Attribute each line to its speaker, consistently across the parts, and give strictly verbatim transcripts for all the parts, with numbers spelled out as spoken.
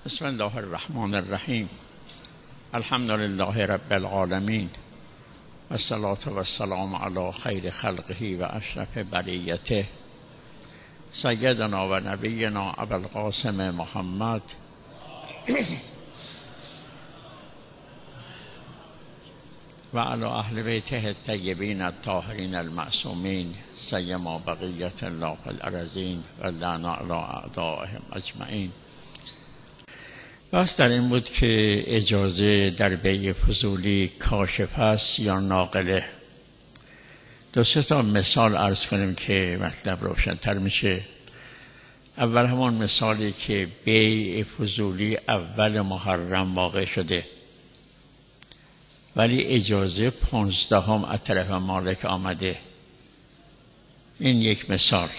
Speaker 1: بسم الله الرحمن الرحیم. الحمد لله رب العالمین و الصلاة و السلام علی خیر خلقه و اشرف بریته سیدنا و نبینا ابوالقاسم محمد و علی اهل بیته الطیبین الطاهرین المعصومین سیما بقیت الله فی الارضین و لعنا علی اعدائهم اجمعین. بس در این بود که اجازه در بیع فضولی کاشف است یا ناقله. دو سه تا مثال عرض کنیم که مطلب روشن‌تر میشه. اول همون مثالی که بیع فضولی اول محرم واقع شده ولی اجازه پانزدهم از طرف مالک آمده. این یک مثال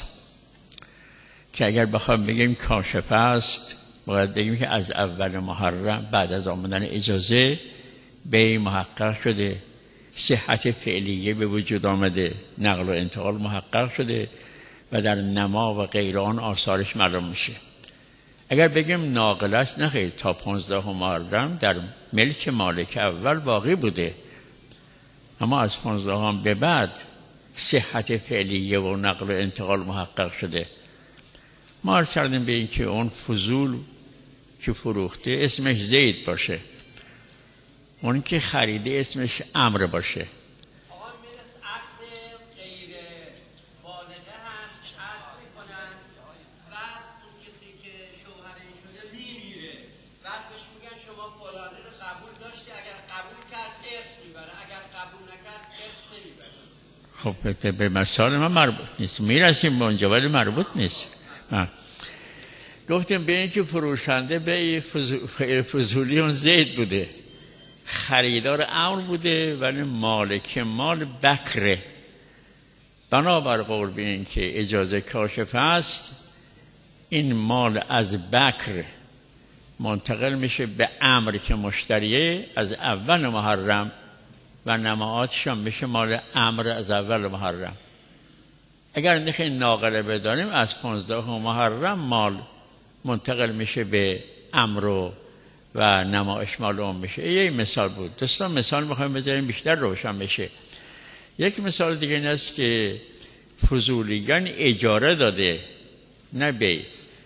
Speaker 1: که اگر بخوام بگیم کاشف است باید بگیم که از اول محرم بعد از آمدن اجازه بیع محقق شده، صحت فعلیه به وجود آمده، نقل و انتقال محقق شده و در نما و غیر آن آثارش معلوم میشه. اگر بگیم ناقل است، نه خیر، تا پانزده محرم در ملک مالک اول باقی بوده، اما از پانزدهم به بعد صحت فعلیه و نقل و انتقال محقق شده. ما عرض کردیم به این که اون فضول که فروخته اسمش زید باشه، اون که خریده اسمش عمرو باشه.
Speaker 2: آقا میرس عقد غیر بالغه هست، عقد میکنن، بعد اون کسی که شوهرش شده میمیره، بعد بهش میگن شما فلانی رو قبول داشتی، اگر قبول کرد ارث میبره، اگر قبول نکرد ارث نمیبره.
Speaker 1: خب به مثال ما مربوط نیست، میرسیم به اونجا ولی مربوط نیست. ها. گفتیم به این که فروشنده به فضولی اون زید بوده، خریدار عمرو بوده ولی مالک مال بکره. بنابر قول به این که اجازه کاشف است، این مال از بکر منتقل میشه به عمرو که مشتریه از اول محرم و نماعاتش هم میشه مال عمرو از اول محرم. اگر نخواهیم ناقله بدانیم از پانزده محرم مال منتقل میشه به عمرو و نمایش معلوم میشه. یه مثال بود. دوستان مثال میخوایم بذاریم بیشتر روشن بشه. یک مثال دیگه این است که فضولیگان اجاره داده نه بیع.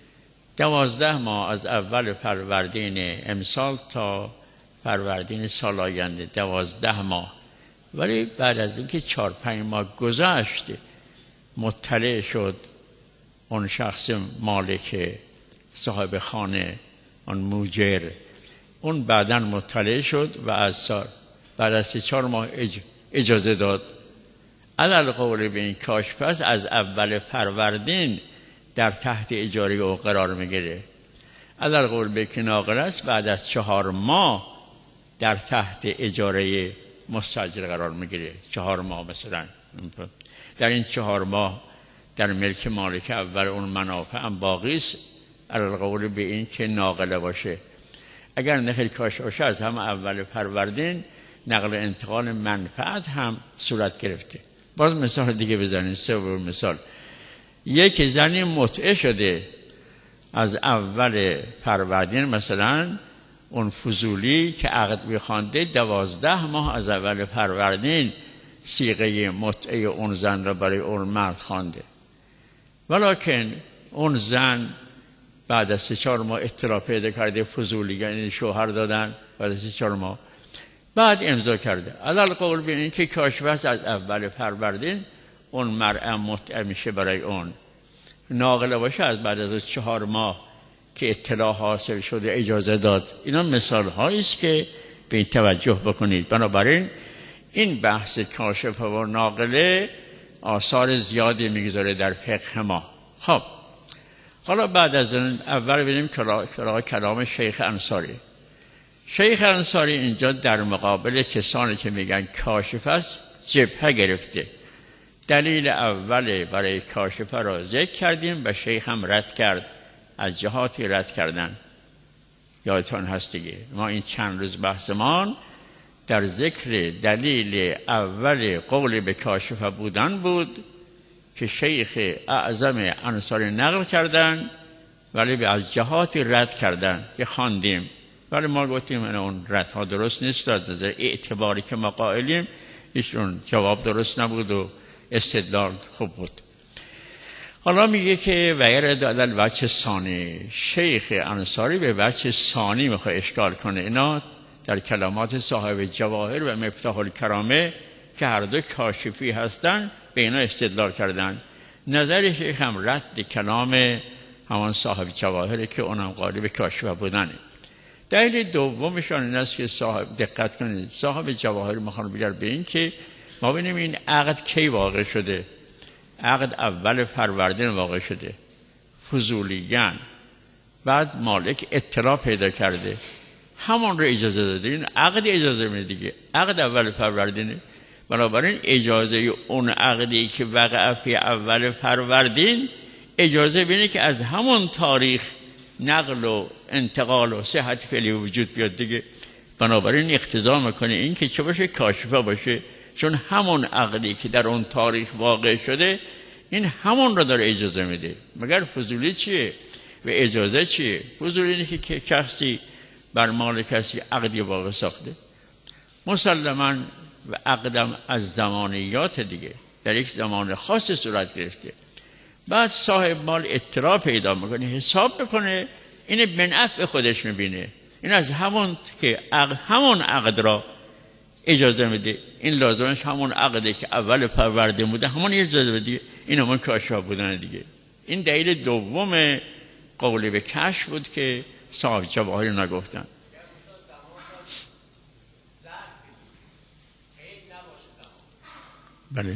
Speaker 1: دوازده ماه از اول فروردین امسال تا فروردین سال آینده، دوازده ماه، ولی بعد از اینکه چهار پنج ماه گذشته مطلع شد اون شخص مالک صاحب خانه، اون موجر، اون بعداً مطلع شد و از سال بعد از سه چهار ماه اج... اجازه داد. علل قول به این کاشف است از اول فروردین در تحت اجاره او قرار میگیره. علل قول به که ناقل است بعد از چهار ماه در تحت اجاره مستاجر قرار میگیره. چهار ماه مثلا در این چهار ماه در ملک مالک اول اون منافع هم باقی است، علل قول به این که ناقله باشه. اگر نخیل کاش باشه از هم اول فروردین نقل انتقال منفعت هم صورت گرفته. باز مثال دیگه بزنید. سوم مثال، یک زنی متعه شده از اول فروردین، مثلا اون فضولی که عقد میخوانده دوازده ماه از اول فروردین صیغه متعه اون زن را برای اون مرد خوانده، ولیکن اون زن بعد از سه چهار ماه اطلاع پیدا کرده فضولی، یعنی شوهر دادن بعد از سه چهار ماه بعد امضا کرده. علل قول به این که کاشف است از اول فروردین اون مرأة متعه میشه برای اون. ناقله باشه از بعد از چهار ماه که اطلاع حاصل شده اجازه داد. اینا مثال هایی است که به این توجه بکنید. بنابراین این بحث کاشف و ناقله آثار زیادی میگذاره در فقه ما. خب حالا بعد از این اول ببینیم کلام شیخ انصاری. شیخ انصاری اینجا در مقابل کسانی که میگن کاشف است جبهه گرفته. دلیل اول برای کاشف را ذکر کردیم و شیخ هم رد کرد، از جهاتی رد کردن. یادتان هست دیگه ما این چند روز بحثمان در ذکر دلیل اول قول به کاشف بودن بود که شیخ اعظم انصاری نقل کردن ولی از جهاتی رد کردن که خواندیم، ولی ما گفتیم اون ردها درست نیست، از اعتباری که ما قائلیم ایشون جواب درست نبود و استدلال خوب بود. حالا میگه که غیر دادل وجه ثانی، شیخ انصاری به وجه ثانی میخواد اشکال کنه. اینا در کلمات صاحب جواهر و مفتاح الکرامه که هر دو کاشفی هستن به اینا استدلال کردن. نظر شیخ هم رد کلام همان صاحب جواهر که اونم غالب کاشفه بودنه. دلیل دومشان این است که صاحب دقت کنید، صاحب جواهر میخوان بگن به این که ما ببینیم این عقد کی واقع شده. عقد اول فروردین واقع شده، فضولیان، بعد مالک اطلاع پیدا کرده همون رو اجازه داده. این عقد اجازه میده دیگه، عقد اول فروردینه. بنابراین اجازه اون عقدی که وقع فی اول فروردین اجازه بینه که از همون تاریخ نقل و انتقال و صحت فعلی وجود بیاد دیگه. بنابراین اقتضا میکنه این که چه باشه، کاشفه باشه، چون همون عقدی که در اون تاریخ واقع شده این همون رو داره اجازه میده. مگر فضولی چیه و اجازه چیه؟ فضولی اینه که شخصی بر مال کسی عقدی واقع ساخته، مسلماً و عقدم از زمانیات دیگه در یک زمان خاص صورت گرفته، بعد صاحب مال اطلاع پیدا میکنه، حساب میکنه، این بنفع خودش میبینه، این از همون که عقد همون عقد را اجازه میده، این لازمش همون عقده که اول فروردین بوده همون اجازه بده، این همون کاشفه بودن دیگه. این دلیل دوم قول به کشف بود که صاحب جواهر نگفتن. بله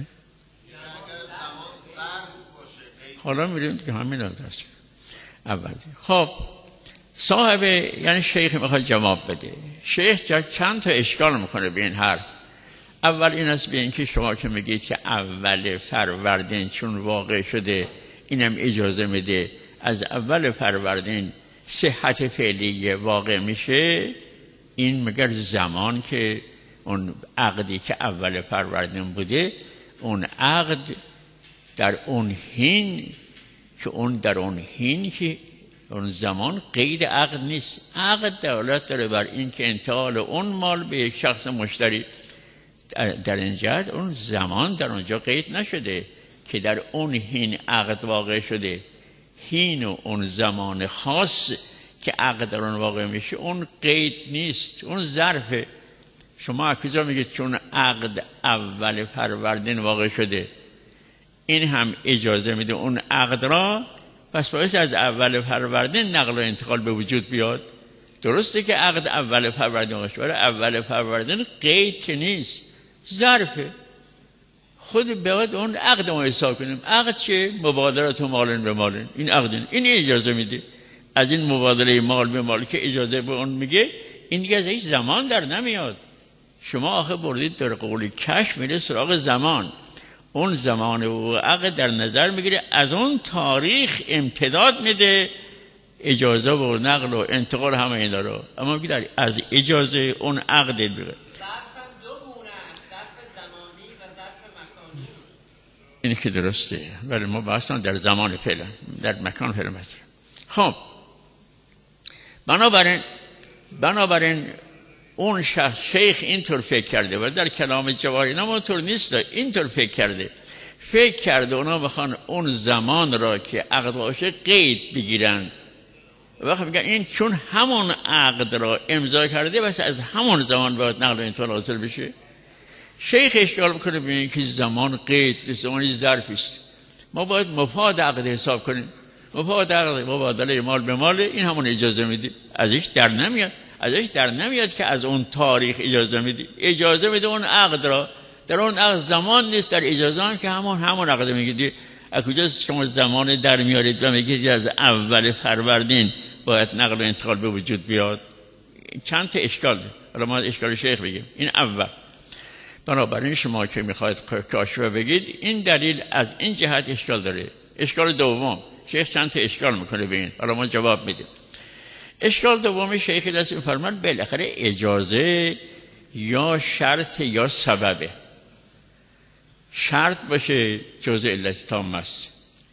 Speaker 1: حالا میریم که همین دست اول. خب صاحب یعنی شیخ میخواد جواب بده. شیخ چند تا اشکال میکنه به این حرف. اول این است به این که شما که میگید که اول فروردین چون واقع شده اینم اجازه میده از اول فروردین صحت فعلی واقع میشه، این مگر زمان که اون عقدی که اول فروردین بوده اون عقد در اون حین که اون در اون حین که اون زمان قید عقد نیست، عقد دلالت داره بر این که انتقال اون مال به یک شخص مشتری، در این جهت اون زمان در اونجا قید نشده که در اون حین عقد واقع شده. حین و اون زمان خاص که عقد در اون واقع میشه اون قید نیست، اون ظرفه. شما اکیجا میگید چون عقد اول فروردین واقع شده این هم اجازه میده اون عقد را، پس باعث از اول فروردین نقل و انتقال به وجود بیاد. درسته که عقد اول فروردین واقع شده، اول فروردین قید که نیست، ظرفه. خود باید اون عقد ما حساب کنیم. عقد چیه؟ مبادلت مال به مال، این عقد این اجازه میده. از این مبادله مال به مال که اجازه به اون میگه، این دیگه از هیچ زمان در نمیاد. شما آخه بردید در قول کشف میره سراغ زمان، اون زمان و عقد در نظر میگیره، از اون تاریخ امتداد میده اجازه و نقل و انتقال همه این داره. اما میگه از اجازه اون عقد بگه.
Speaker 2: ظرف دو گونه است، ظرف زمانی و ظرف مکانی.
Speaker 1: این که درسته، ولی ما بحثم در زمان فعلا، در مکان فعلا مثلا. خب بنابراین بنابراین اون شخص شیخ اینطور فکر کرده و در کلام جواهر اینا اونطور نیست، اینطور فکر کرده فکر کرده اونا بخوان اون زمان را که عقد باشه قید بگیرن. وقتی میگن این چون همون عقد را امضا کرده بس از همون زمان باید نقل و انتقال حاصل بشه. شیخ اشکال میکنه به این که زمان قید، زمانی ظرفی است. ما باید مفاد عقد حساب کنیم. مفاد عقد مبادله مال به مال، این همون اجازه میده، ازش در نمیاد. ازش در نمیاد که از اون تاریخ اجازه میده، اجازه میده اون عقد را. در اون عقد زمان نیست، در اجازه هم که همون همون عقد میگید. از کجا شما زمان در میارید و میگید از اول فروردین باید نقل و انتقال به وجود بیاد؟ چند تا اشکال ده. حالا ما اشکال شیخ بگیم. این اول. بنابراین شما که میخواید کاشفه بگید این دلیل از این جهت اشکال داره. اشکال دوم شیخ چند تا اشکال میکنه به این، حالا ما جواب میدیم. اشکال دومی شیخ دست میفرمان بالاخره اجازه یا شرط یا سببه. شرط باشه جزء علت تام است،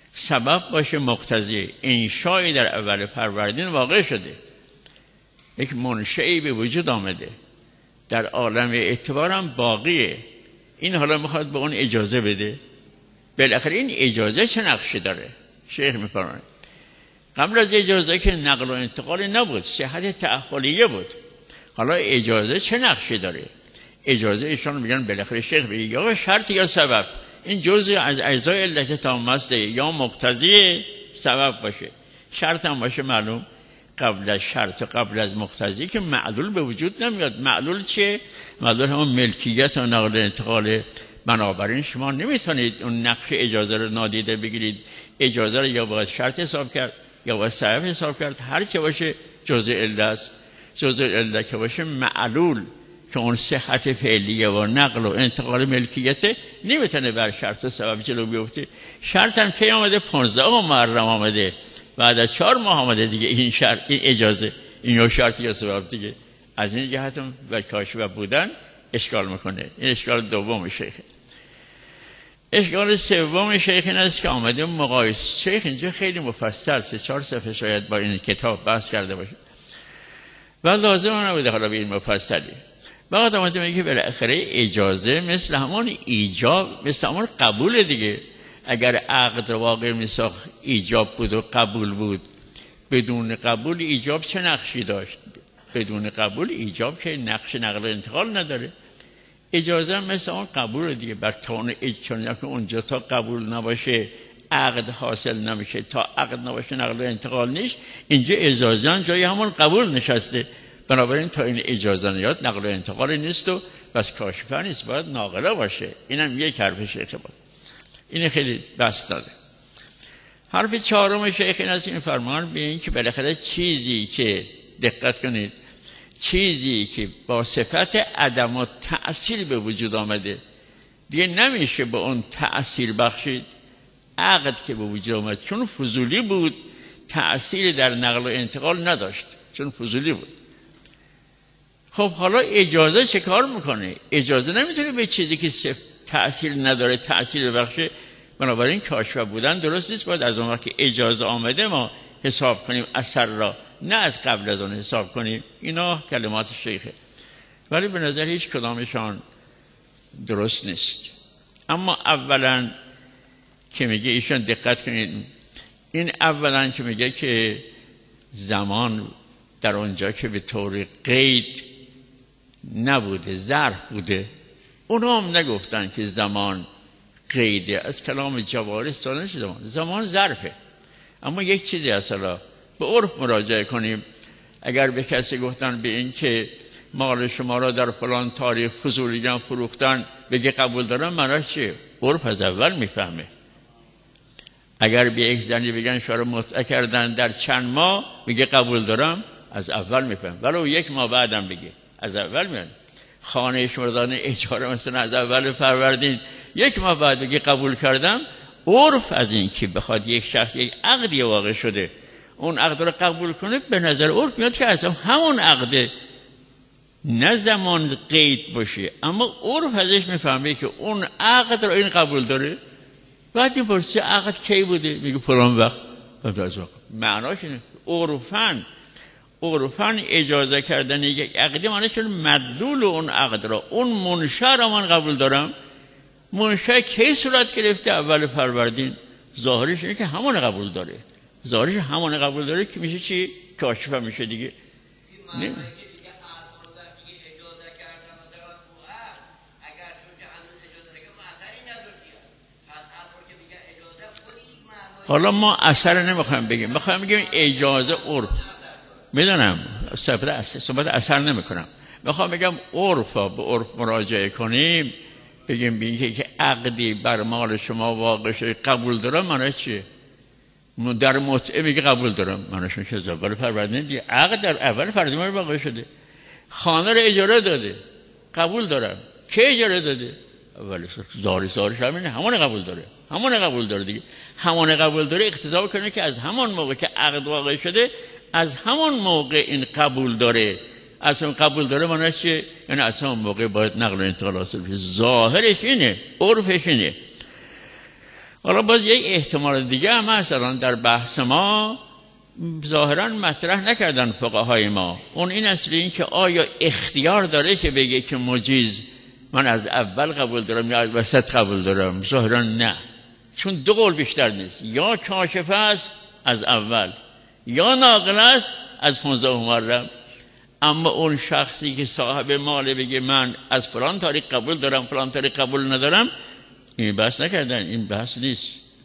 Speaker 1: سبب باشه مقتضی. انشایی در اول فروردین واقع شده، یک منشئی به وجود آمده، در عالم اعتبار هم باقیه. این حالا میخواد به اون اجازه بده. بالاخره این اجازه چه نقشی داره؟ شیخ میفرماید قبل از اجازه که نقل و انتقال نبود، صحت تأهلیه بود. حالا اجازه چه نقشی داره؟ اجازه ایشان میگن بالاخره شیخ بگه یا شرط یا سبب. این جزء از اجزای علت تامه است، یا مقتضی سبب باشه، شرط هم باشه معلوم. قبل از شرط و قبل از مقتضی که معلول به وجود نمیاد. معلول چیه؟ معلول همون ملکیت و نقل و انتقال. بنابراین شما نمیتونید اون نقش اجازه رو نادیده بگیرید. اجازه رو یا باید شرط حساب کرد یا باید سبب حساب کرد. هر چه باشه جزء علت است. جزء علت که باشه معلول که اون صحت فعلیه و نقل و انتقال ملکیته، نمیتونه بر شرط و سبب جلو بیفته. شرط هم که آمده پانزده محرم آمده، بعد از چهار ماه آمده دیگه. این شرط، این اجازه، این یا شرط یا سبب دیگه. از این جهت هم و کاشف بودن اشکال میکنه. این اشکال دوم شیخه. اشکال سوم شیخ این است که آمده مقایسه. شیخ اینجا خیلی مفصل سه چهار صفحه شاید با این کتاب بحث کرده باشه و لازم نبوده حالا به این مفصلی. بعد آمده میگه بالاخره اجازه مثل همون ایجاب، مثل همون قبول دیگه. اگر عقد واقع میساخ ایجاب بود و قبول بود، بدون قبول ایجاب چه نقشی داشت؟ بدون قبول ایجاب که نقش نقل و انتقال نداره. اجازه هم مثل اون قبول دیگه. بر تون اجازه که اونجا تا قبول نباشه عقد حاصل نمیشه، تا عقد نباشه نقل و انتقال نیست. اینجا اجازه هم جای همون قبول نشسته. بنابراین تا این اجازه نیاد نقل و انتقال نیست و بس کاشفه نیست، باید ناقله باشه. اینم یک حرف شیخ بود. این خیلی بس داده. حرف چهارم شیخ این است، این فرمان به این که بالاخره چیزی که دقت کنید، چیزی که با صفت عدم و تأثیر به وجود آمده دیگه نمیشه به اون تأثیر بخشید. عقد که به وجود آمد چون فضولی بود، تأثیر در نقل و انتقال نداشت، چون فضولی بود. خب حالا اجازه چه کار میکنه؟ اجازه نمیتونه به چیزی که صفت تأثیر نداره تأثیر بخشه. بنابراین کاشفه بودن درست نیست. باید از اون وقت که اجازه آمده ما حساب کنیم اثر را، نه از قبل از اون حساب کنیم. اینا کلمات شیخه، ولی به نظر هیچ کدامشان درست نیست. اما اولا که میگه ایشان دقت کنید، این اولا که میگه که زمان در اونجا که به طور قید نبوده، ظرف بوده. اونا هم نگفتن که زمان قیده. از کلام جواهر استفاده نشده. زمان ظرفه. اما یک چیزی اصلا به عرف مراجعه کنیم. اگر به کسی گفتن به این که مال شما را در فلان تاریخ فضولیان فروختن، بگه قبول دارم، معناش چیه؟ عرف از اول میفهمه. اگر به یک زنی بگن شما را متع کردن در چند ماه، بگه قبول دارم، از اول میفهم. ولو یک ماه بعدم بگه، از اول میاد. خانه شما دادن اجاره مثلا از اول فروردین، یک ماه بعد بگه قبول کردم. عرف از این که بخواد یک شخص یک عقدی واقع شده اون عقد رو قبول کنه، به نظر عرف میاد که اصلا همون عقده، نه زمان قید باشه. اما عرف ازش میفهمه که اون عقد رو این قبول داره. بعد میپرسه عقد کی بوده؟ میگه فلان وقت. معناش اینه عرفاً عرفاً اجازه کردن یک عقدی معنیش مدلول اون عقد را، اون منشأ را من قبول دارم. منشأ کی صورت گرفته؟ اول فروردین. ظاهرش اینه که همون قبول داره. ظاهرش همون قبول داره که میشه چی؟ کاشفه میشه دیگه. نه حالا ما اثر نمیخوایم بگیم، میخوایم بگیم اجازه عرف. میدونم صحبت اثر نمیکنم، میخوام بگم عرف به عرف مراجعه کنیم. بگیم بگیم که عقدی بر مال شما واقع شده قبول دارم، معنی چیه؟ در متعه میگه قبول دارم، معنیش میشه از اول فروردین دیگه. عقد در اول فروردین واقع شده، خانه رو اجاره داده، قبول دارم. کی اجاره داده؟ اول زاری زارش همینه، همون قبول داره، همون قبول داره دیگه. همون قبول داره اقتضا کنه که از همون موقع که عقد واقع شده، از همون موقع این قبول داره. از همون قبول داره معنیش چیه؟ یعنی از همون موقع باید نقل و انتقال حاصل بشه. ظاهرش اینه، عرفش اینه. حالا باز یک احتمال دیگه هم هست الان در بحث ما ظاهرا مطرح نکردن فقهای ما، اون این اصلی این که آیا اختیار داره که بگه که مجیز من از اول قبول دارم یا از وسط قبول دارم؟ ظاهرا نه، چون دو قول بیشتر نیست، یا کاشفه است از اول یا ناقل است از پانزده محرم. اما اون شخصی که صاحب مال بگه من از فلان تاریخ قبول دارم فلان تاریخ قبول ندارم، این بحث نکردن، این بحث نیست.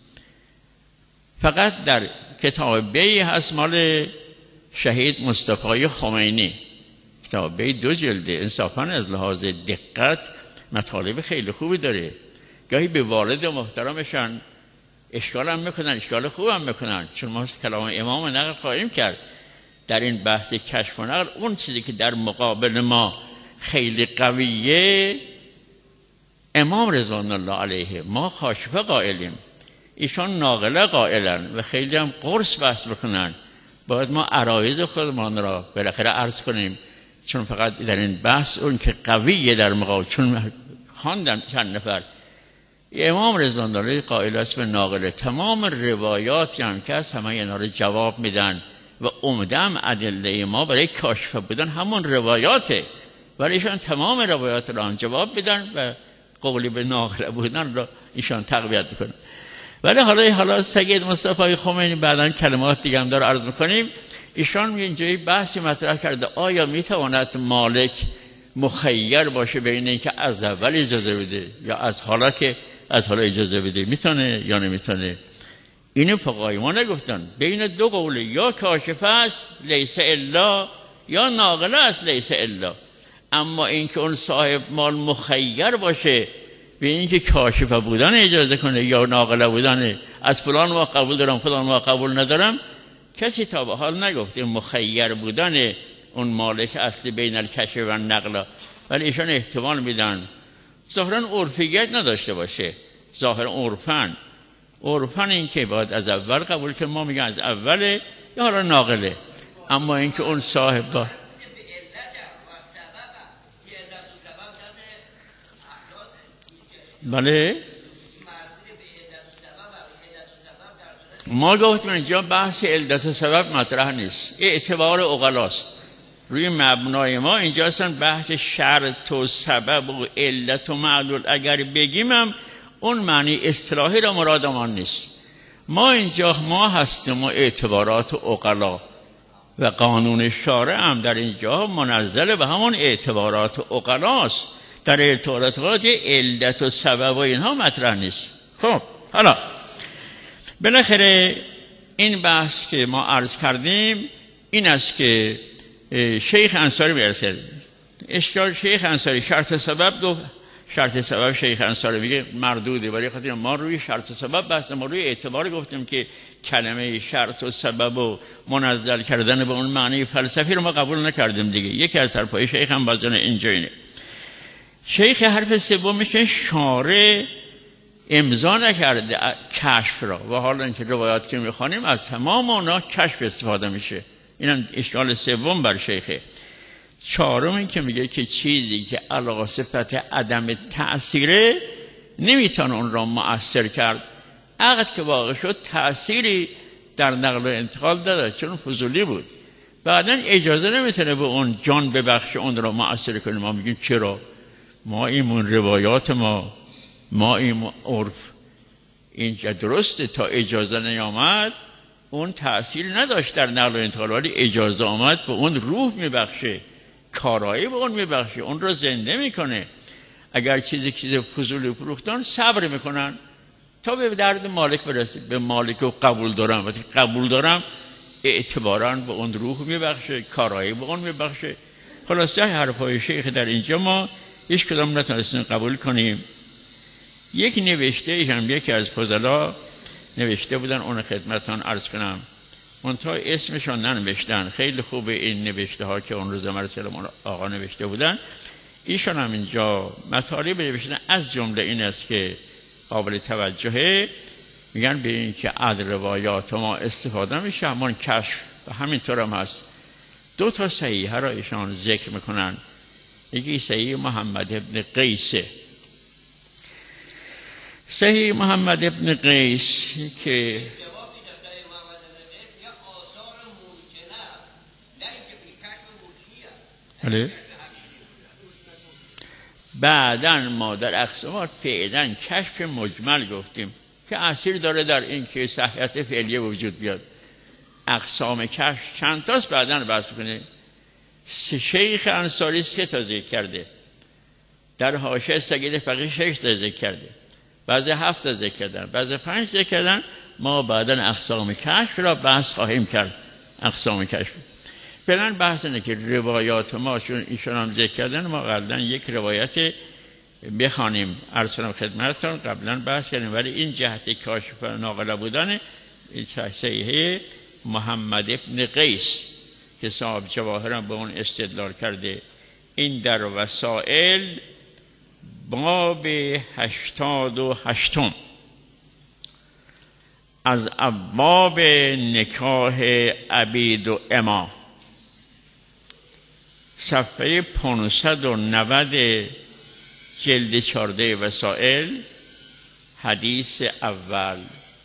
Speaker 1: فقط در کتاب بی هست مال شهید مصطفی خمینی، کتاب بی دو جلده، انصافاً از لحاظ دقت مطالب خیلی خوبی داره. گاهی به والد محترمشان اشکال هم میکنن، اشکال خوب هم میکنن، چون ما کلام امام نقل خواهیم کرد در این بحث کشف و نقل. اون چیزی که در مقابل ما خیلی قویه، امام رضوان الله علیه، ما کاشفه قائلیم، ایشان ناقله قائلن و خیلی هم قرص بحث بکنن. باید ما عرایض خودمان را بالاخره عرض کنیم، چون فقط در این بحث اون که قویه در مقابل، چون خواندم چند نفر امام رضوان الله قائل است به ناقله، تمام روایاتی هم که هست همه اینا رو جواب میدن و عمدم ادله ما برای کاشفه بودن همون روایاته، ولی ایشان تمام روایات را هم جواب میدن و قولی به ناقله بودن را ایشان تقویت میکنن. ولی حالا حالا سید مصطفی خمینی بعداً کلمات دیگه هم داره عرض میکنیم، ایشان اینجایی بحثی مطرح کرده آیا میتواند مالک مخیر باشه بین اینکه از اول اجازه بده یا از حالا که از حالا اجازه بده، میتونه یا نمیتونه؟ اینو فقهای ما نگفتن، بین دو قوله، یا کاشفه است لیس الا یا ناقله است لیس الا. اما اینکه اون صاحب مال مخیر باشه به اینکه کاشفه بودن اجازه کنه یا ناقله بودن، از فلان ما قبول دارم فلان ما قبول ندارم، کسی تا به حال نگفته مخیر بودن اون مالک اصلی بین الکشف و نقل. ولی ایشان احتمال میدن ظاهرا عرفیت نداشته باشه، ظاهرا عرفن عرفن این که باید از اول قبول، که ما میگن از اوله یا حالا ناقله. اما اینکه اون صاحب با بله ما گفتیم اینجا بحث علت و سبب مطرح نیست، اعتبار عقلاست. روی مبنای ما اینجا اصلا بحث شرط و سبب و علت و معلول اگر بگیم هم اون معنی اصطلاحی را مراد ما نیست. ما اینجا ما هستیم و اعتبارات عقلا و قانون شارع هم در اینجا منزل به همون اعتبارات عقلاست. در اعتبارات عقلا علت و سبب و اینها مطرح نیست. خب حالا بالاخره این بحث که ما عرض کردیم این است که شیخ انصاری میرسه اشکال. شیخ انصاری شرط سبب گفت، شرط سبب شیخ انصاری میگه مردوده، ولی خاطر ما روی شرط سبب بحث، ما روی اعتبار گفتیم که کلمه شرط و سبب و منزل کردن به اون معنی فلسفی رو ما قبول نکردیم دیگه. یکی از حرفای شیخ هم بازن اینجا اینه. شیخ حرف سوم میشه شارع امضا نکرده کشف را، و حالا اینکه روایات که میخوانیم از تمام اونا کشف استفاده میشه. اینم اشکال سوم بر شیخه. چهارم این که میگه که چیزی که علاوه صفت عدم تأثیره نمیتونه اون را مؤثر کرد. عقد که واقع شد تأثیری در نقل و انتقال داد چون فضولی بود، بعدن اجازه نمیتونه به اون جان ببخش اون را مؤثر کنه. ما میگیم چرا؟ ما ایمون روایات ما ما این عرف اینجا درسته، تا اجازه نیامد اون تأثیر نداشت در نقل و انتقال، ولی اجازه آمد به اون روح میبخشه، کارایی به اون میبخشه، اون رو زنده میکنه. اگر چیزی چیز فضولی فروختن صبر میکنن تا به درد مالک برسه. به مالک رو قبول دارم، وقتی قبول دارم اعتباراً به اون روح میبخشه، کارایی به اون میبخشه. خلاصه حرفای شیخ در اینجا ما هیچ کدام نتونستیم قبول کنیم. یک نوشته هم یکی از فضلا نوشته بودن، اون خدمتتون عرض کنم، منتها اسمشون ننوشتن. خیلی خوبه این نوشته ها که اون روز مرسل آقا نوشته بودن. ایشون هم اینجا مطالب نوشتن، از جمله این است که قابل توجهه. میگن به این که از روایات ما استفاده میشه همون کشف، و همینطور هم هست. دو تا صحیحه را ایشان ذکر میکنن. یکی صحیح محمد ابن قیسه، صحیح محمد ابن قیس که بله بعداً ما در اقسامات فعلا کشف مجمل گفتیم که اثر داره در این که صحیحیت فعلیه وجود بیاد. اقسام کشف چند تاست بعداً بحث کنه. شیخ انصاری سه تا ذکر کرده، در حاشیه سید فقیه شش تا ذکر کرده، بعضی هفت تا ذکر کردن، بعضی پنج ذکر کردن. ما بعداً اقسام کشف را بحث خواهیم کرد. اقسام کشف فعلا بحث اینه که روایات ما چون ایشون هم ذکر کردن ما قبلا یک روایت بخوانیم ارسلم خدمتتون قبلا بحث کردیم، ولی این جهت کاشف و ناقله بودن صحیح محمد ابن قیس که صاحب جواهرم به اون استدلال کرده. این در وسائل باب هشتاد و هشتم از ابواب نکاح عبید و اما، صفحه پانصد و نود جلد چارده وسائل، حدیث اول.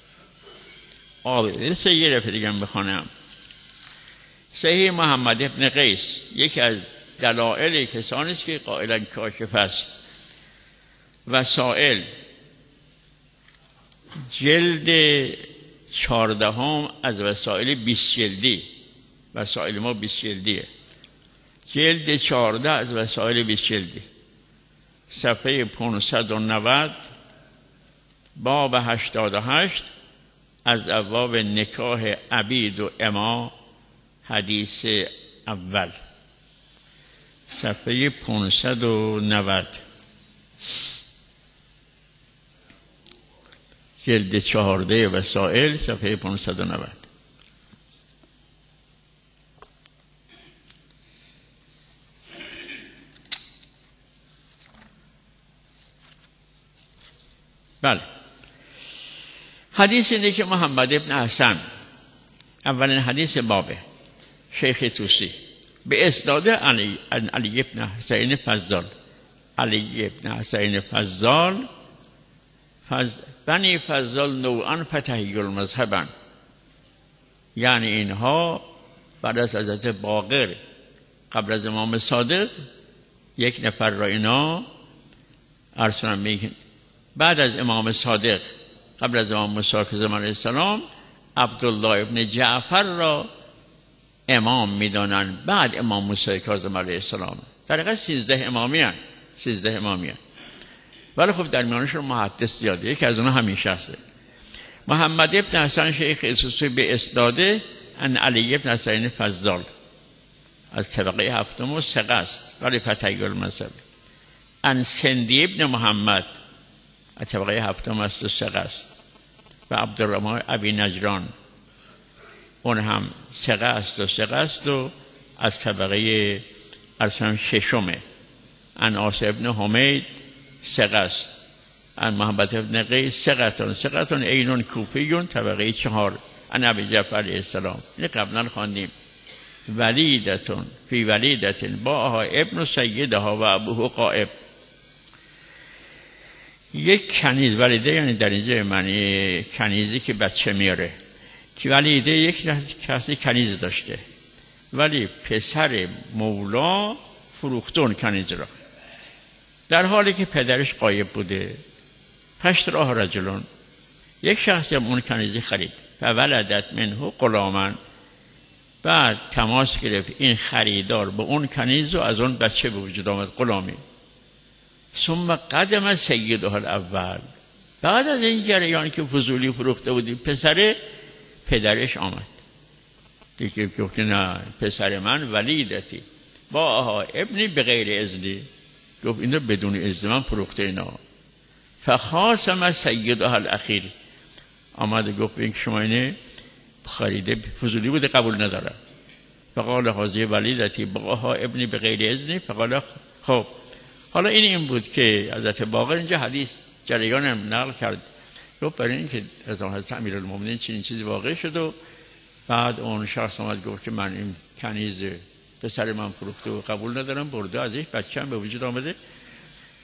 Speaker 1: آبه سه یه رفت دیگم بخونم. صحیح محمد ابن قیس یکی از دلائل کسانی است که قائلا کاشف است. وسائل جلد چهاردهم از وسائل بیست جلدی، وسائل ما بیست جلدیه، جلد چهارده از وسائل بیست جلدی، صفحه پانصد و نود باب هشتاد و هشت از ابواب نکاح عبید و اما، حدیث اول، صفحه پانصد و نود جلد چهارده وسائل، صفحه پانصد و نود. بله حدیث اینه که محمد ابن حسن اولین حدیث بابه، شیخ توسی به اسناد علی علی ابن حسین فضال، علی ابن حسین فضال فز بنی فضال نوعا فتحی المذهبن، یعنی اینها بعد از حضرت باقر قبل از امام صادق یک نفر را اینا ارسلن میگن، بعد از امام صادق قبل از امام موسی کاظم علیه السلام عبدالله ابن جعفر را امام میدانن بعد امام موسی کاظم علیه السلام. در حقیقت سیزده امامی هن. سیزده امامی هن. ولی خب در میانشون محدث زیاده، یکی از اونها همین شخصه. محمد ابن حسن شیخ توسی به اسناد ان علی ابن حسین فضال از طبقه هفتم و ثقه است ولی فتحی المذهب. ان سندی ابن محمد از طبقه هفتم است و ثقه است. و عبدالرحمن ابی نجران اون هم ثقه است و ثقه است و از طبقه ارسم ششمه. ان عاصم ابن حمید ثقه است. ان محمد ابن قیس ثقتون ثقتون اینون کوفیون طبقه چهار. ان ابی جعفر علیه السلام این قبلا خواندیم. ولیدتون فی ولیدتن باها ابن سیدها و ابوه قائب. یک کنیز، ولیده یعنی در اینجا معنی کنیزی که بچه میاره، که ولیده یک کسی کنیز داشته ولی پسر مولا فروختون کنیز را، در حالی که پدرش غایب بوده. پشت راه رجلون، یک شخصی هم اون کنیزی خرید. فولدت منه غلاما، بعد تماس گرفت این خریدار به اون کنیز و از اون بچه به وجود آمد، غلامی. ثم قدم سیدها الاول، بعد از این جریان که فضولی فروخته بودی پسر پدرش آمد دیگه گفت نه پسر من ولیدتی با آها ابنی به غیر اذنی، گفت این رو بدون اذن من فروخته اینا. فخاصم سیدها الاخیر، آمد گفت این که شما اینه خریده فضولی بوده قبول ندارم. فقال هذه ولیدتی با آها ابنی به غیر اذنی. فقال خب حالا این این بود که حضرت باقر اینجا حدیث جریان نقل کرد، گفت برای این که از حضرت امیرالمومنین چنین چیزی واقع شد و بعد اون شخص آمد گفت که من این کنیز پسر من فروخته و قبول ندارم، برده ازش بچه‌ام به وجود آمده.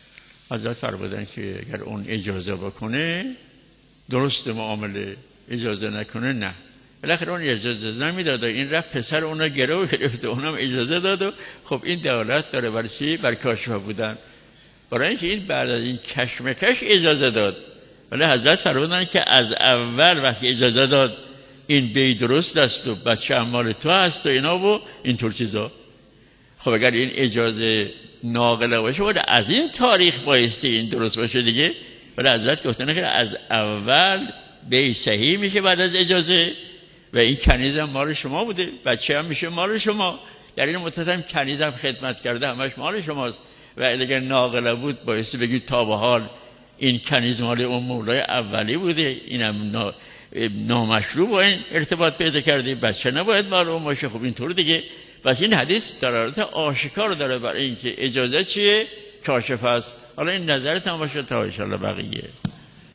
Speaker 1: حضرت فرمودن که اگر اون اجازه بکنه درست معامله، اجازه نکنه نه. بالاخره اون اجازه نمیداد، این رفت پسر اونو گرو گرفت، اونم اجازه داد و خب این دولت داره برای چی؟ بر کاشفه بودن، برای اینکه این بعد از این کشمکش اجازه داد. ولی حضرت فرمودن که از اول وقتی اجازه داد این بی درست است و بچه اموال تو هست و اینا و اینطور چیزا، خب اگر این اجازه ناقله باشه ولی از این تاریخ بایستی این درست باشه دیگه. ولی حضرت گفتن که از اول بی صحیح میشه بعد از اجازه و این کنیز هم مال شما بوده، بچه هم میشه مال شما، در این مدت هم کنیز هم خدمت کرده، همش مال شماست. و اگر ناقله بود بایستی بگید تا به حال این کنیز مال اون مولای اولی بوده، اینم نا... نامشروع با این ارتباط پیدا کرده، بچه نباید مال اون باشه. خب اینطور دیگه. پس این حدیث دلالت آشکار داره برای اینکه اجازه چیه؟ کاشف است. حالا این نظرت هم باشه تا ان شاء الله بقیه.